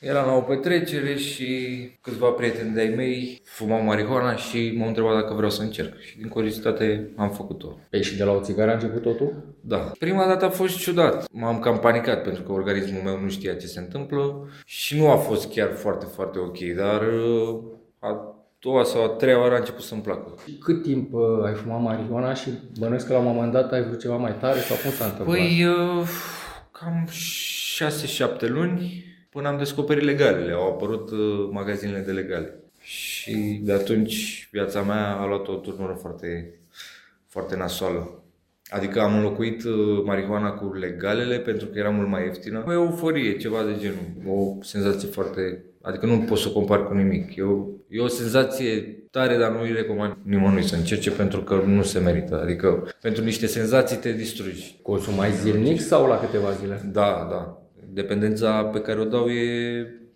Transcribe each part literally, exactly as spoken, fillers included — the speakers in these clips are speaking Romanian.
Eram la o petrecere și câțiva prieteni de-ai mei fumau marihuana și m-au întrebat dacă vreau să încerc. Și din curiozitate am făcut-o. Păi și de la o țigară a început totul? Da. Prima dată a fost ciudat. M-am cam panicat pentru că organismul meu nu știa ce se întâmplă și nu a fost chiar foarte, foarte ok, dar a doua sau a treia oară a început să-mi placă. Cât timp uh, ai fumat marihuana și bănuiesc că la un moment dat ai vrut ceva mai tare sau cum s-a întâmplat? Păi uh, cam șase șapte luni până am descoperit legalele. Au apărut uh, magazinele de legale. Și de atunci viața mea a luat o turnură foarte, foarte nasoală. Adică am înlocuit uh, marihuana cu legalele pentru că era mult mai ieftină. O euforie, ceva de genul. O senzație foarte... Adică nu pot să o compar cu nimic. E o, e o senzație tare, dar nu îi recomand nimănui să încerce pentru că nu se merită. Adică pentru niște senzații te distrugi. Consumai zilnic sau la câteva zile? Da, da. Dependența pe care o dau e,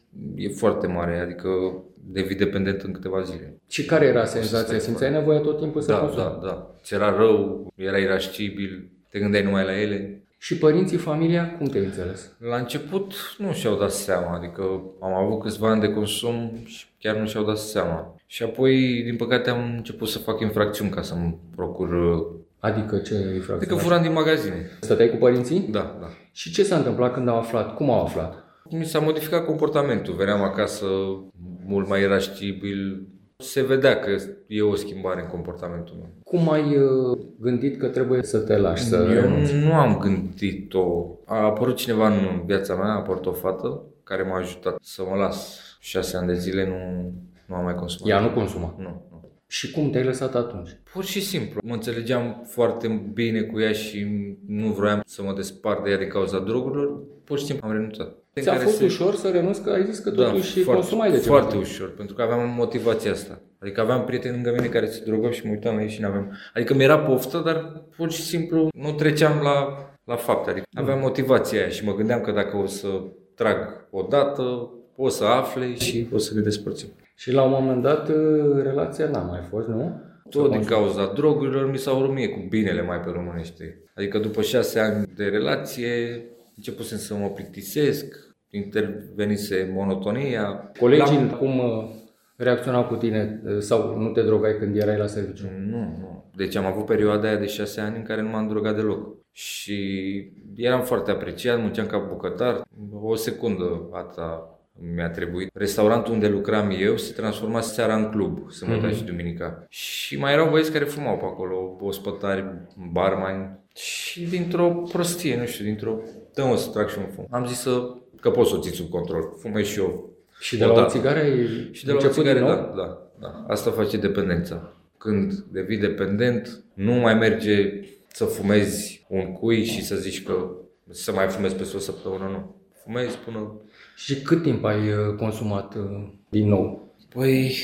e foarte mare. Adică devii dependent în câteva zile. Și care era senzația? Simțeai nevoia tot timpul să da, consumi? Da, da. Ți era rău, era irascibil, te gândeai numai la ele. Și părinții, familia, cum te-ai înțeles? La început nu și-au dat seama, adică am avut câțiva ani de consum și chiar nu și-au dat seama. Și apoi, din păcate, am început să fac infracțiuni ca să-mi procur... Adică ce infracțiuni? Adică furam din magazine. Stăteai cu părinții? Da, da. Și ce s-a întâmplat când au aflat? Cum au aflat? Mi s-a modificat comportamentul, veneam acasă mult mai irascibil. Se vedea că e o schimbare în comportamentul meu. Cum ai gândit că trebuie să te lași să Eu renunți? nu am gândit-o. A apărut cineva în viața mea, a apărut o fată care m-a ajutat să mă las. Șase ani de zile nu, nu am mai consumat. Ea nu consuma? Nu, nu. Și cum te-ai lăsat atunci? Pur și simplu. Mă înțelegeam foarte bine cu ea și nu vroiam să mă despart de ea din cauza drogurilor. Pur și simplu am renunțat. Ți-a fost se... ușor să renunți, că ai zis că totuși da, consumai de ceva? Foarte ușor, pentru că aveam motivația asta. Adică aveam prieteni lângă mine care se drogau și mă uitam la ei și n-aveam. Adică mi-era poftă, dar pur și simplu nu treceam la, la fapte. Adică aveam motivația aia și mă gândeam că dacă o să trag o dată, o să afle și o să ne despărțim. Și la un moment dat relația n-a mai fost, nu? Tot din cauza drogurilor mi s-au urmit cu binele, mai pe românește. Adică după șase ani de relație începusem să mă plictisesc, intervenise monotonia. Colegii la... cum reacționau cu tine sau nu te drogai când erai la serviciu? Nu, nu. Deci am avut perioada aia de șase ani în care nu m-am drogat deloc. Și eram foarte apreciat, munceam ca bucătar. O secundă atâta mi-a trebuit. Restaurantul unde lucram eu se transforma seara în club, sâmbătă mm-hmm. și duminica. Și mai erau băieți care fumau pe acolo, ospătari, barmani. Și dintr-o prostie, nu știu, dintr-o... Dă-mă să trag și un fum. Am zis să... că pot să o ții sub control. Fumez și eu. Și de la o țigară ai Și de la o țigară, da, da, da. Asta face dependența. Când devii dependent, nu mai merge să fumezi un cui și să zici că să mai fumezi peste o săptămână, nu. Fumezi până... Și cât timp ai consumat din nou? Păi,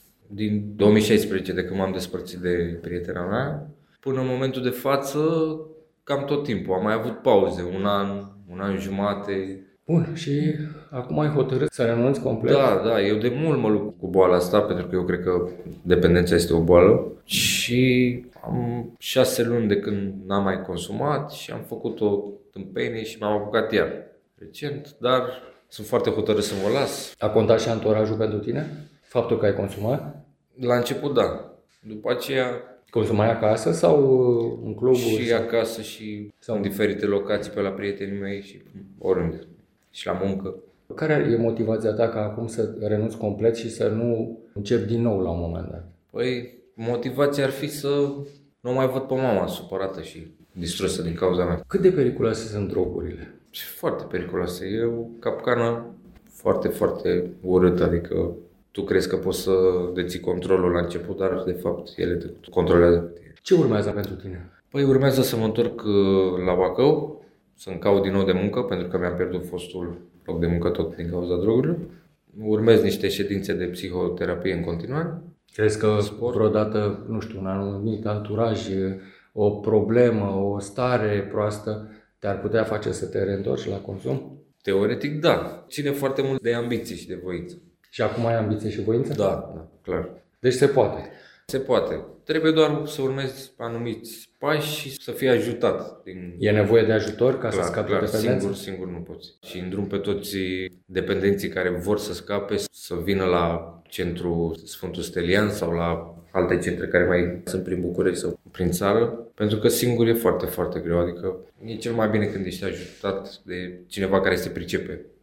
din două mii șaisprezece, de când m-am despărțit de prietena mea, până în momentul de față, cam tot timpul. Am mai avut pauze, un an, un an jumate. Bun, și acum ai hotărât să renunți complet? Da, da, eu de mult mă lupt cu boala asta, pentru că eu cred că dependența este o boală. Și am șase luni de când n-am mai consumat și am făcut o tâmpenie și m-am apucat iar recent, dar sunt foarte hotărât să mă las. A contat și anturajul pentru tine? Faptul că ai consumat? La început, da. După aceea... Consumai acasă sau în cluburi? Și sau... acasă și sau în diferite locații pe la prietenii mei și oriunde. Și la muncă. Care e motivația ta ca acum să renunți complet și să nu începi din nou la un moment dat? Păi, motivația ar fi să nu mai văd pe mama supărată și distrusă din cauza mea. Cât de periculoase sunt drogurile? Foarte periculoase. E o capcană foarte, foarte urâtă. Adică tu crezi că poți să deții controlul la început, dar de fapt ele te controlează. Ce urmează pentru tine? Păi urmează să mă întorc la Bacău, să-mi caut din nou de muncă, pentru că mi-am pierdut fostul loc de muncă tot din cauza drogurilor. Urmez niște ședințe de psihoterapie în continuare. Crezi că sport? Vreodată, nu știu, un anumit anturaj, o problemă, o stare proastă te-ar putea face să te reîntorci la consum? Teoretic, da. Ține foarte mult de ambiție și de voință. Și acum ai ambiție și voință? Da, da, clar. Deci se poate. Se poate. Trebuie doar să urmezi anumiți pași și să fii ajutat. Din... E nevoie de ajutor ca clar, să scapi clar, de dependență? singur, singur nu poți. Și îndrum pe toți dependenții care vor să scape să vină la centru Sfântul Stelian sau la alte centre care mai sunt prin București sau prin țară, pentru că singur e foarte, foarte greu. Adică e cel mai bine când ești ajutat de cineva care se pricepe.